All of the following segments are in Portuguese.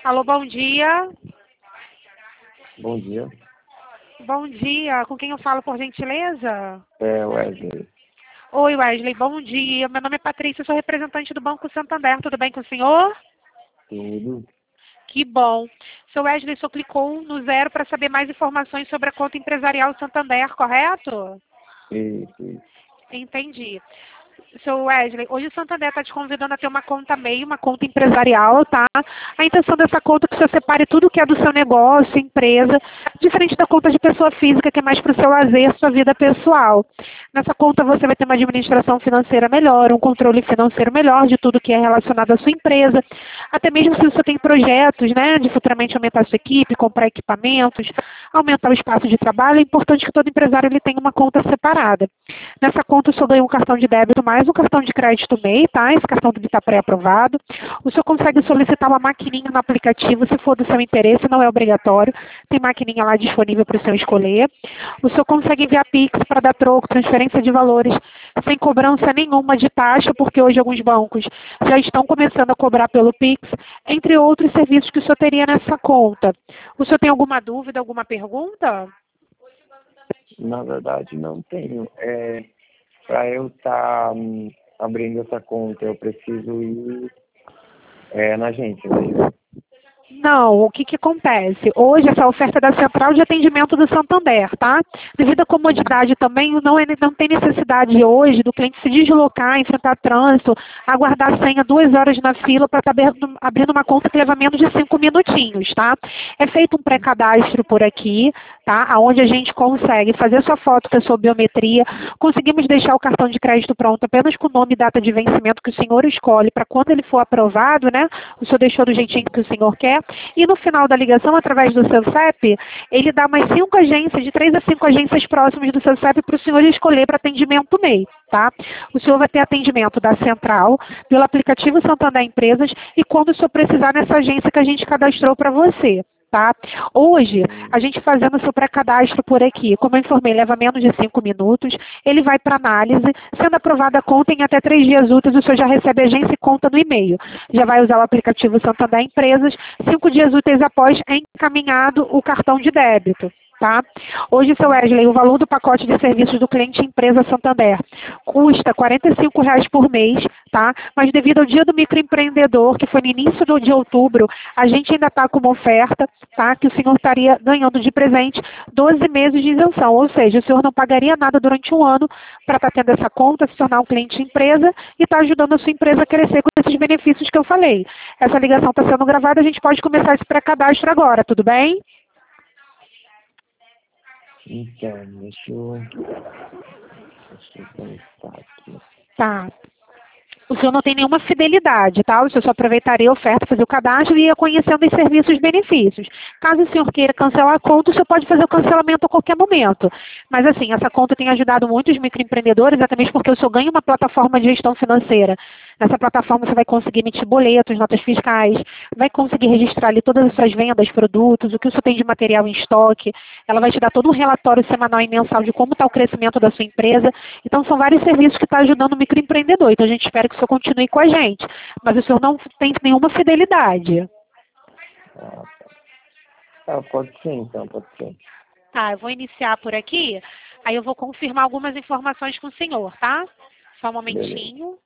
Alô, bom dia. Bom dia. Bom dia. Com quem eu falo, por gentileza? É Wesley. Oi, Wesley. Bom dia. Meu nome é Patrícia, sou representante do Banco Santander. Tudo bem com o senhor? Tudo? Que bom. Seu Wesley, só clicou no 0 para saber mais informações sobre a conta empresarial Santander, correto? Isso. Entendi. Seu Wesley, hoje o Santander está te convidando a ter uma conta MEI, uma conta empresarial, tá? A intenção dessa conta é que você separe tudo que é do seu negócio, empresa, diferente da conta de pessoa física, que é mais para o seu lazer, sua vida pessoal. Nessa conta você vai ter uma administração financeira melhor, um controle financeiro melhor de tudo que é relacionado à sua empresa, até mesmo se você tem projetos, né, de futuramente aumentar a sua equipe, comprar equipamentos, aumentar o espaço de trabalho, é importante que todo empresário ele tenha uma conta separada. Nessa conta o senhor ganha um cartão de débito mais um cartão de crédito MEI, tá? Esse cartão está pré-aprovado. O senhor consegue solicitar uma maquininha no aplicativo, se for do seu interesse, não é obrigatório. Tem maquininha lá disponível para o senhor escolher. O senhor consegue enviar Pix para dar troco, transferência de valores, sem cobrança nenhuma de taxa, porque hoje alguns bancos já estão começando a cobrar pelo Pix, entre outros serviços que o senhor teria nessa conta. O senhor tem alguma dúvida, alguma pergunta? Na verdade, não tenho. Para eu estar abrindo essa conta, eu preciso ir na agência, né? Não, o que acontece? Hoje essa oferta é da Central de Atendimento do Santander, tá? Devido à comodidade também, não tem necessidade hoje do cliente se deslocar, enfrentar trânsito, aguardar a senha 2 horas na fila para estar abrindo uma conta que leva menos de 5 minutinhos, tá? É feito um pré-cadastro por aqui, tá? Onde a gente consegue fazer sua foto com a sua biometria, conseguimos deixar o cartão de crédito pronto apenas com nome e data de vencimento que o senhor escolhe para quando ele for aprovado, né? O senhor deixou do jeitinho que o senhor quer. E no final da ligação, através do seu CEP, ele dá mais 5 agências, de 3 a 5 agências próximas do seu CEP para o senhor escolher para atendimento MEI, tá? O senhor vai ter atendimento da Central, pelo aplicativo Santander Empresas e quando o senhor precisar nessa agência que a gente cadastrou para você. Tá? Hoje, a gente fazendo o seu pré-cadastro por aqui, como eu informei, leva menos de 5 minutos, ele vai para análise, sendo aprovada a conta em até 3 dias úteis, o senhor já recebe a agência e conta no e-mail. Já vai usar o aplicativo Santander Empresas, 5 dias úteis após é encaminhado o cartão de débito. Tá? Hoje, seu Wesley, o valor do pacote de serviços do cliente empresa Santander custa R$ 45 por mês, tá? Mas devido ao dia do microempreendedor, que foi no início de outubro, a gente ainda está com uma oferta, tá? Que o senhor estaria ganhando de presente 12 meses de isenção, ou seja, o senhor não pagaria nada durante um ano para estar tendo essa conta, se tornar um cliente empresa e estar ajudando a sua empresa a crescer com esses benefícios que eu falei. Essa ligação está sendo gravada, a gente pode começar esse pré-cadastro agora, tudo bem? Então, deixa eu pensar aqui. Tá. O senhor não tem nenhuma fidelidade, tá? O senhor só aproveitaria a oferta, fazer o cadastro e ia conhecendo os serviços e os benefícios. Caso o senhor queira cancelar a conta, o senhor pode fazer o cancelamento a qualquer momento. Mas assim, essa conta tem ajudado muitos microempreendedores, até mesmo porque o senhor ganha uma plataforma de gestão financeira. Nessa plataforma você vai conseguir emitir boletos, notas fiscais, vai conseguir registrar ali todas as suas vendas, produtos, o que o senhor tem de material em estoque. Ela vai te dar todo um relatório semanal e mensal de como está o crescimento da sua empresa. Então são vários serviços que estão ajudando o microempreendedor. Então a gente espera que o senhor continue com a gente. Mas o senhor não tem nenhuma fidelidade. Pode ser então, pode ser. Tá, eu vou iniciar por aqui, aí eu vou confirmar algumas informações com o senhor, tá? Só um momentinho.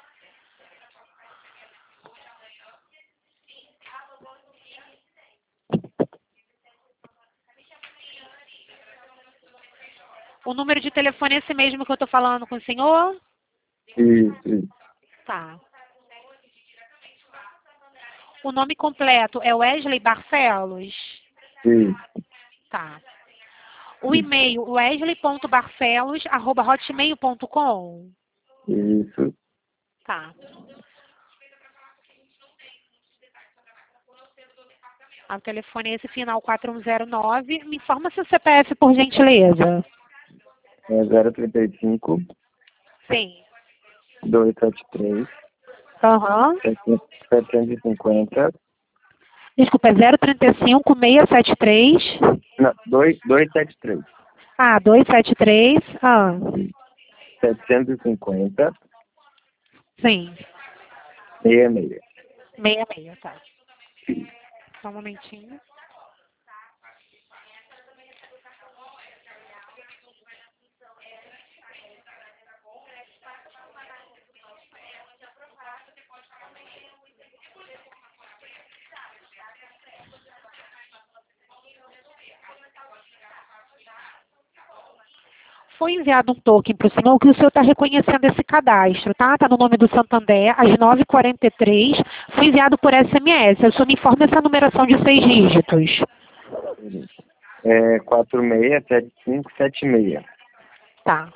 O número de telefone é esse mesmo que eu estou falando com o senhor? Isso. Tá. O nome completo é Wesley Barcelos? Isso. Tá. O e-mail, wesley.barcelos@hotmail.com? Isso. Tá. O telefone é esse, final 4109. Me informa seu CPF, por gentileza. É 035 Sim. 273 Aham. 750. Desculpa, é 035 673. Não, 273. Ah, 273. Ah, 750 sim. 66. 66, tá. Só um momentinho. Foi enviado um token para o senhor que o senhor está reconhecendo esse cadastro, tá? Está no nome do Santander, às 9h43. Foi enviado por SMS. O senhor me informa essa numeração de 6 dígitos. 467576. Tá.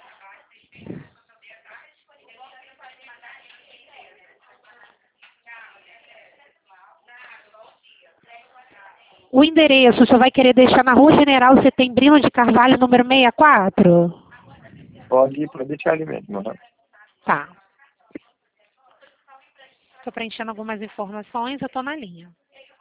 O endereço, o senhor vai querer deixar na Rua General Setembrino de Carvalho, número 64? Pode deixar ali mesmo. Uhum. Tá. Estou preenchendo algumas informações, eu estou na linha.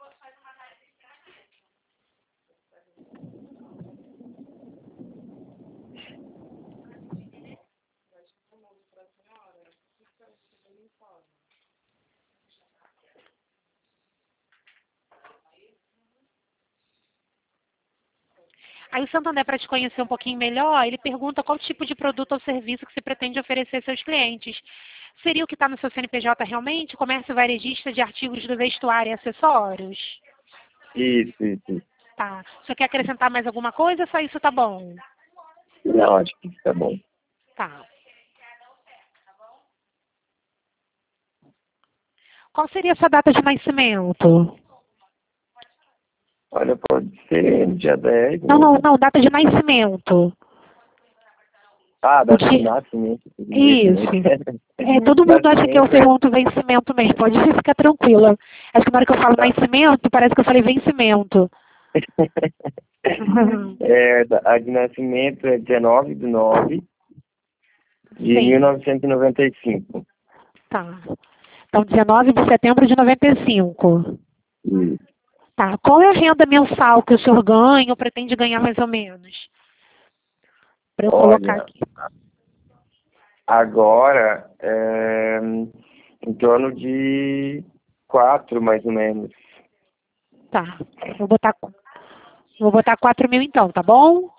Aí o Santander, para te conhecer um pouquinho melhor, ele pergunta qual tipo de produto ou serviço que você pretende oferecer aos seus clientes. Seria o que está no seu CNPJ realmente? Comércio varejista de artigos do vestuário e acessórios? Isso. Tá. Você quer acrescentar mais alguma coisa ou só isso tá bom? Não, acho que tá bom. Tá. Qual seria a sua data de nascimento? Olha, pode ser no dia 10. Não, data de nascimento. Ah, data de dia... nascimento. Isso. Todo mundo acha que eu pergunto vencimento mesmo, pode ficar tranquila. Acho que na hora que eu falo nascimento, parece que eu falei vencimento. A de nascimento é 19/9 de 1995. Tá. Então, 19 de setembro de 95. Isso. Tá. Qual é a renda mensal que o senhor ganha ou pretende ganhar mais ou menos? Para eu colocar aqui. Agora, em torno de 4, mais ou menos. Tá. Vou botar 4.000 então, tá bom?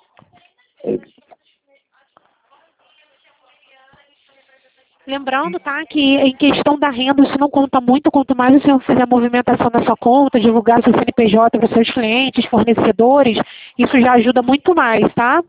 Lembrando, tá, que em questão da renda, isso não conta muito, quanto mais o senhor fizer a movimentação na sua conta, divulgar seu CNPJ para os seus clientes, fornecedores, isso já ajuda muito mais, tá?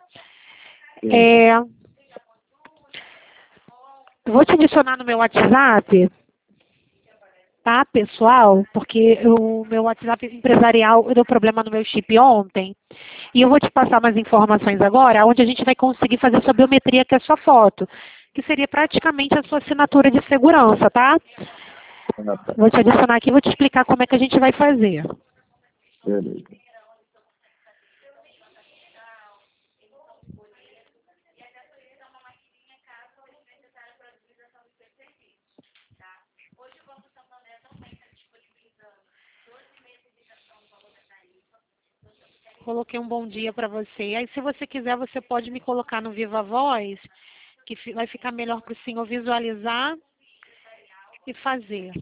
Vou te adicionar no meu WhatsApp, tá, pessoal? Porque o meu WhatsApp empresarial deu problema no meu chip ontem. E eu vou te passar mais informações agora, onde a gente vai conseguir fazer sua biometria, que é a sua foto, que seria praticamente a sua assinatura de segurança, tá? Vou te adicionar aqui e vou te explicar como é que a gente vai fazer. Beleza. Coloquei um bom dia para você. Aí, se você quiser, você pode me colocar no Viva Voz, que vai ficar melhor para o senhor visualizar e fazer.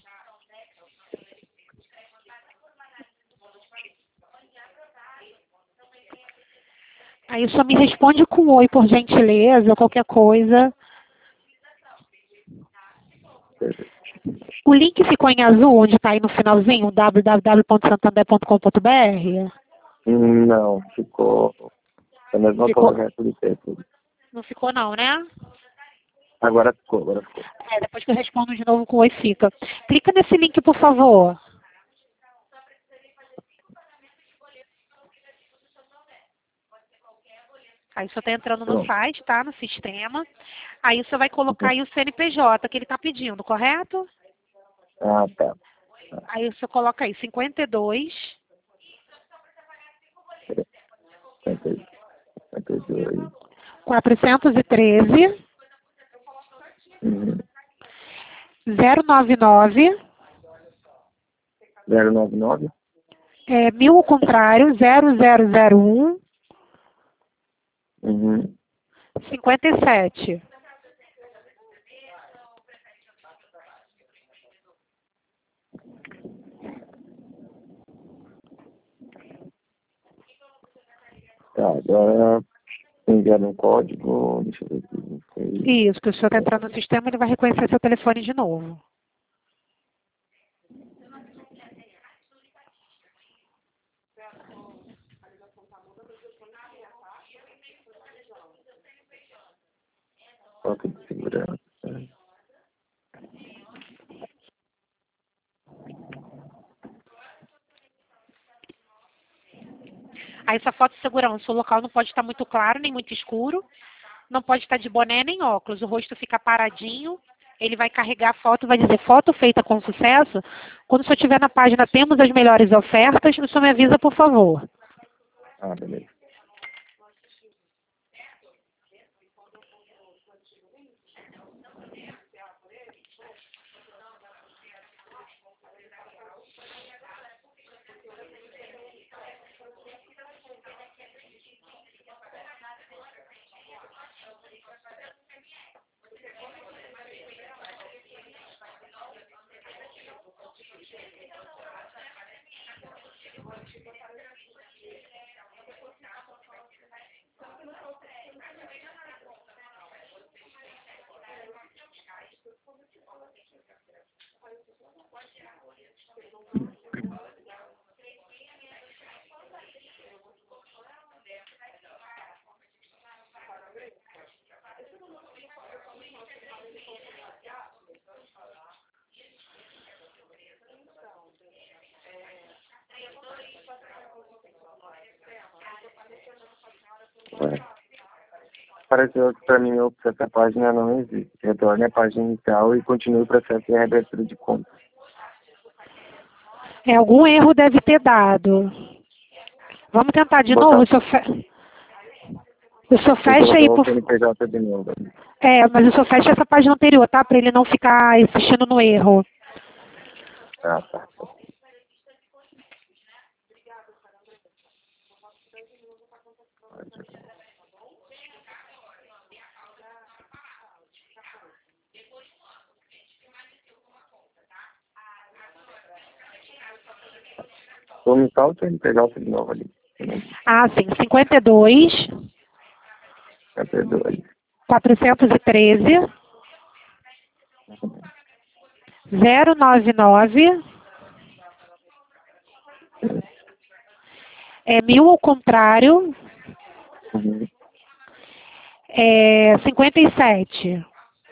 Aí só me responde com oi, por gentileza, ou qualquer coisa. O link ficou em azul, onde está aí no finalzinho, www.santander.com.br? Não, ficou a mesma correto do tempo. Não ficou não, né? Agora ficou. Depois que eu respondo de novo com oi, fica. Clica nesse link, por favor. Aí você está entrando no site, tá? No sistema. Aí você vai colocar aí o CNPJ que ele está pedindo, correto? Ah, tá. Aí você coloca aí 52. 52. 413. 099. 099. 1000 ao contrário, 0001. 57. Tá, agora enviar um código, deixa eu ver aqui. Não foi. Isso, que o senhor está entrando no sistema, ele vai reconhecer seu telefone de novo. Toque de segurança. Aí essa foto de segurança, o local não pode estar muito claro, nem muito escuro. Não pode estar de boné nem óculos. O rosto fica paradinho. Ele vai carregar a foto, vai dizer foto feita com sucesso. Quando o senhor estiver na página temos as melhores ofertas, o senhor me avisa, por favor. Ah, beleza. Apareceu aqui para mim que essa página não existe. Retorne à página inicial e continue o processo de reabertura de conta. Algum erro deve ter dado. Vamos tentar de novo. O senhor fecha aí, por favor. CNPJ de novo. Mas o senhor fecha essa página anterior, tá? Para ele não ficar insistindo no erro. Ah, tá. Vou me o CNPJ de novo ali. Ah, sim. 52 52. 413 099 1000 ao contrário. Uhum. 57.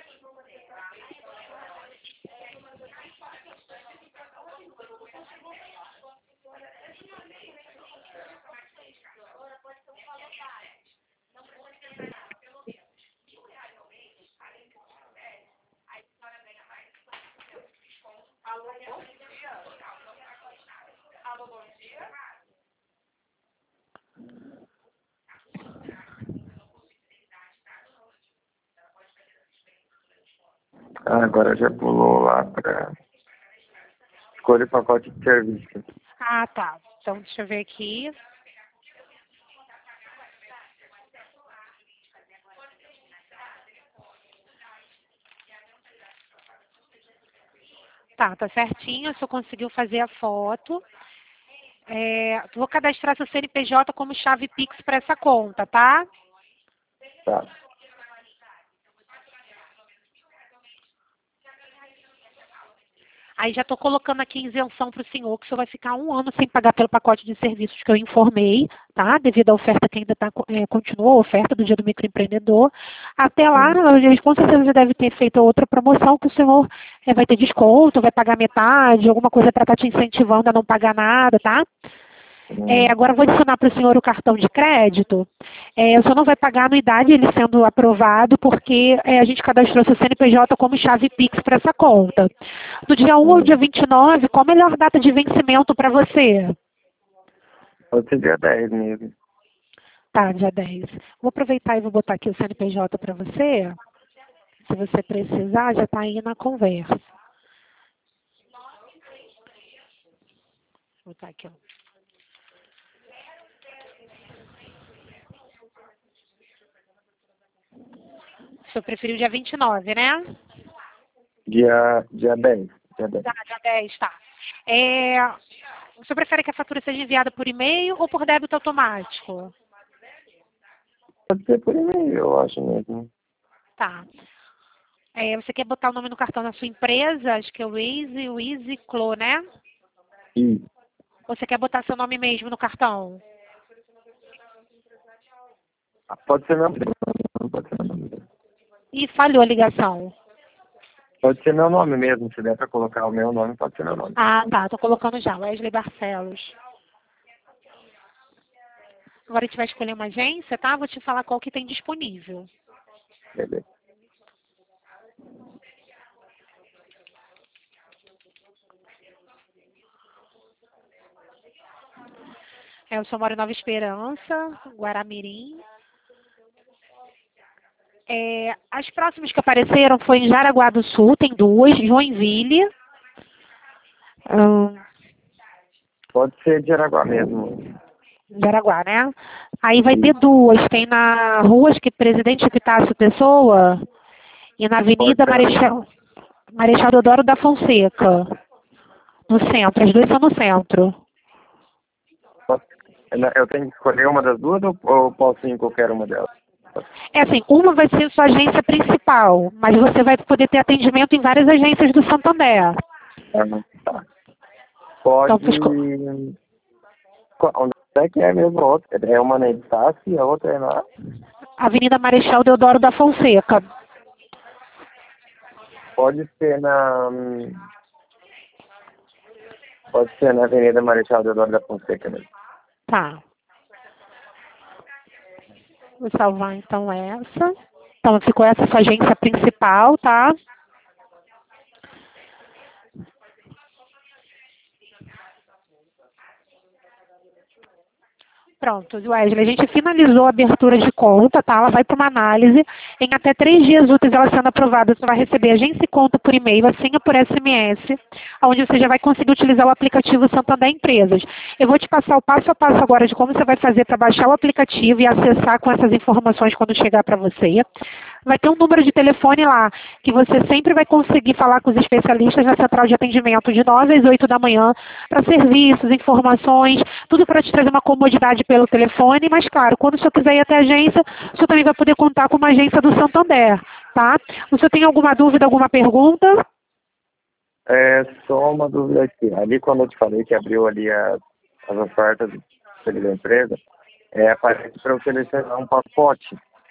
Ah, agora já pulou lá para escolha o pacote de serviço. Ah, tá. Então, deixa eu ver aqui. Tá certinho. O senhor conseguiu fazer a foto. Vou cadastrar seu CNPJ como chave Pix para essa conta, tá? Tá. Aí já estou colocando aqui isenção para o senhor, que o senhor vai ficar 1 ano sem pagar pelo pacote de serviços que eu informei, tá? Devido à oferta que ainda continua, a oferta do Dia do Microempreendedor. Até lá, eles com certeza já deve ter feito outra promoção que o senhor vai ter desconto, vai pagar metade, alguma coisa para estar te incentivando a não pagar nada, tá? Agora eu vou adicionar para o senhor o cartão de crédito. O senhor não vai pagar anuidade, ele sendo aprovado, porque a gente cadastrou seu CNPJ como chave Pix para essa conta. Do dia 1 ao dia 29, qual a melhor data de vencimento para você? Pode ser dia 10 mesmo. Tá, dia 10. Vou aproveitar e vou botar aqui o CNPJ para você. Se você precisar, já está aí na conversa. Vou botar aqui, ó. O senhor preferiu dia 29, né? Dia 10. Dia 10. Tá, dia 10, tá. O senhor prefere que a fatura seja enviada por e-mail ou por débito automático? Pode ser por e-mail, eu acho mesmo. Tá. Você quer botar o nome no cartão da sua empresa? Acho que é o Easy Clo, né? E Ou você quer botar seu nome mesmo no cartão? pode ser meu nome. Pode ser meu nome mesmo. Ih, falhou a ligação. Pode ser meu nome mesmo. Se der para colocar o meu nome, pode ser meu nome. Ah, tá. Tô colocando já. Wesley Barcelos. Agora a gente vai escolher uma agência, tá? Vou te falar qual que tem disponível. Beleza. Eu só moro em Nova Esperança, Guaramirim. As próximas que apareceram foi em Jaraguá do Sul, tem duas, Joinville. Pode ser de Araguá mesmo. Jaraguá, né? Aí vai ter duas, tem na rua, acho que Presidente Epitácio Pessoa e na Avenida Pode ser. Marechal Deodoro da Fonseca, no centro, as duas são no centro. Eu tenho que escolher uma das duas ou posso ir em qualquer uma delas? É assim, uma vai ser sua agência principal, mas você vai poder ter atendimento em várias agências do Santander. Tá. Pode. Então, Onde é que é mesmo a outra? É uma na Epitácio e a outra é na. Avenida Marechal Deodoro da Fonseca. Pode ser na. Pode ser na Avenida Marechal Deodoro da Fonseca mesmo. Tá. Vou salvar então essa. Então ficou essa sua agência principal, tá? Pronto, Wesley, a gente finalizou a abertura de conta, tá? Ela vai para uma análise. Em até 3 dias úteis ela sendo aprovada, você vai receber agência e conta por e-mail, a senha por SMS, onde você já vai conseguir utilizar o aplicativo Santander Empresas. Eu vou te passar o passo a passo agora de como você vai fazer para baixar o aplicativo e acessar com essas informações quando chegar para você. Vai ter um número de telefone lá, que você sempre vai conseguir falar com os especialistas na central de atendimento de 9 às 8 da manhã, para serviços, informações, tudo para te trazer uma comodidade pelo telefone, mas claro, quando o senhor quiser ir até a agência, o senhor também vai poder contar com uma agência do Santander, tá? O senhor tem alguma dúvida, alguma pergunta? É só uma dúvida aqui. Ali quando eu te falei que abriu ali as ofertas da empresa, aparece para eu selecionar um pacote.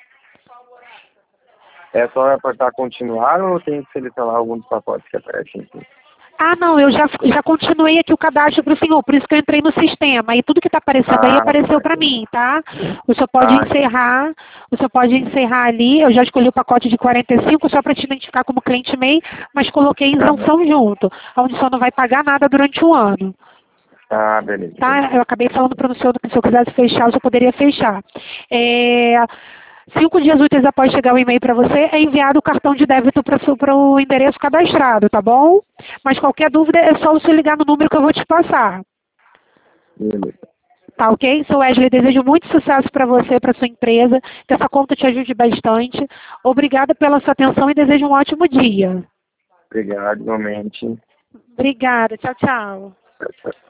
É só apertar continuar ou eu tenho que selecionar algum dos pacotes que aparecem aqui? Ah, não, eu já continuei aqui o cadastro para o senhor, por isso que eu entrei no sistema. E tudo que está aparecendo aí apareceu para mim, tá? O senhor pode encerrar ali, eu já escolhi o pacote de 45 só para te identificar como cliente MEI, mas coloquei isenção junto, onde o senhor não vai pagar nada durante um ano. Beleza. Tá? Eu acabei falando para o senhor que se eu quisesse fechar, eu já poderia fechar. 5 dias úteis após chegar o e-mail para você, é enviado o cartão de débito para o endereço cadastrado, tá bom? Mas qualquer dúvida é só você ligar no número que eu vou te passar. Beleza. Tá ok? Sou Wesley, desejo muito sucesso para você, para sua empresa, que essa conta te ajude bastante. Obrigada pela sua atenção e desejo um ótimo dia. Obrigado, igualmente. Obrigada, tchau, tchau. Tchau, tchau.